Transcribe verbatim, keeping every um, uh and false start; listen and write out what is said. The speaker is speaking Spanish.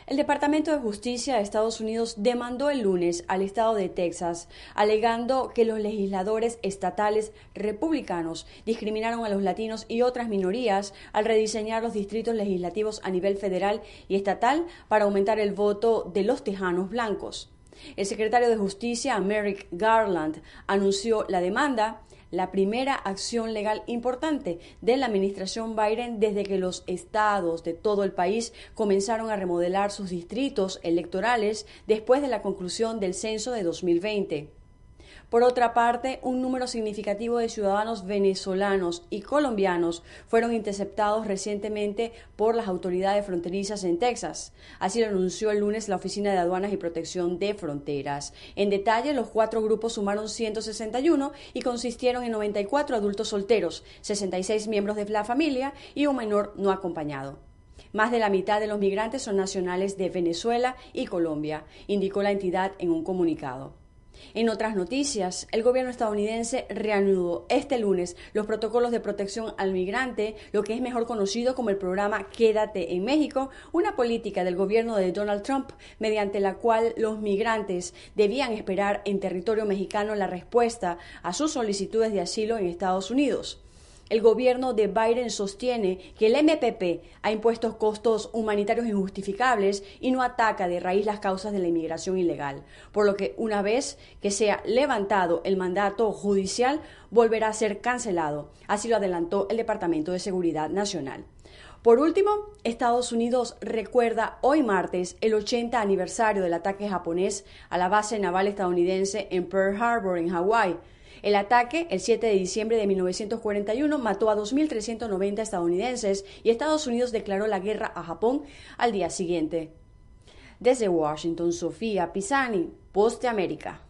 El Departamento de Justicia de Estados Unidos demandó el lunes al estado de Texas, alegando que los legisladores estatales republicanos discriminaron a los latinos y otras minorías al rediseñar los distritos legislativos a nivel federal y estatal para aumentar el voto de los tejanos blancos. El secretario de Justicia, Merrick Garland, anunció la demanda, la primera acción legal importante de la administración Biden desde que los estados de todo el país comenzaron a remodelar sus distritos electorales después de la conclusión del censo de dos mil veinte. Por otra parte, un número significativo de ciudadanos venezolanos y colombianos fueron interceptados recientemente por las autoridades fronterizas en Texas. Así lo anunció el lunes la Oficina de Aduanas y Protección de Fronteras. En detalle, los cuatro grupos sumaron ciento sesenta y uno y consistieron en noventa y cuatro adultos solteros, sesenta y seis miembros de la familia y un menor no acompañado. Más de la mitad de los migrantes son nacionales de Venezuela y Colombia, indicó la entidad en un comunicado. En otras noticias, el gobierno estadounidense reanudó este lunes los protocolos de protección al migrante, lo que es mejor conocido como el programa Quédate en México, una política del gobierno de Donald Trump, mediante la cual los migrantes debían esperar en territorio mexicano la respuesta a sus solicitudes de asilo en Estados Unidos. El gobierno de Biden sostiene que el M P P ha impuesto costos humanitarios injustificables y no ataca de raíz las causas de la inmigración ilegal, por lo que una vez que sea levantado el mandato judicial, volverá a ser cancelado. Así lo adelantó el Departamento de Seguridad Nacional. Por último, Estados Unidos recuerda hoy martes el ochenta aniversario del ataque japonés a la base naval estadounidense en Pearl Harbor, en Hawái. El ataque, el siete de diciembre de mil novecientos cuarenta y uno, mató a dos mil trescientos noventa estadounidenses y Estados Unidos declaró la guerra a Japón al día siguiente. Desde Washington, Sofía Pisani, Voz de América.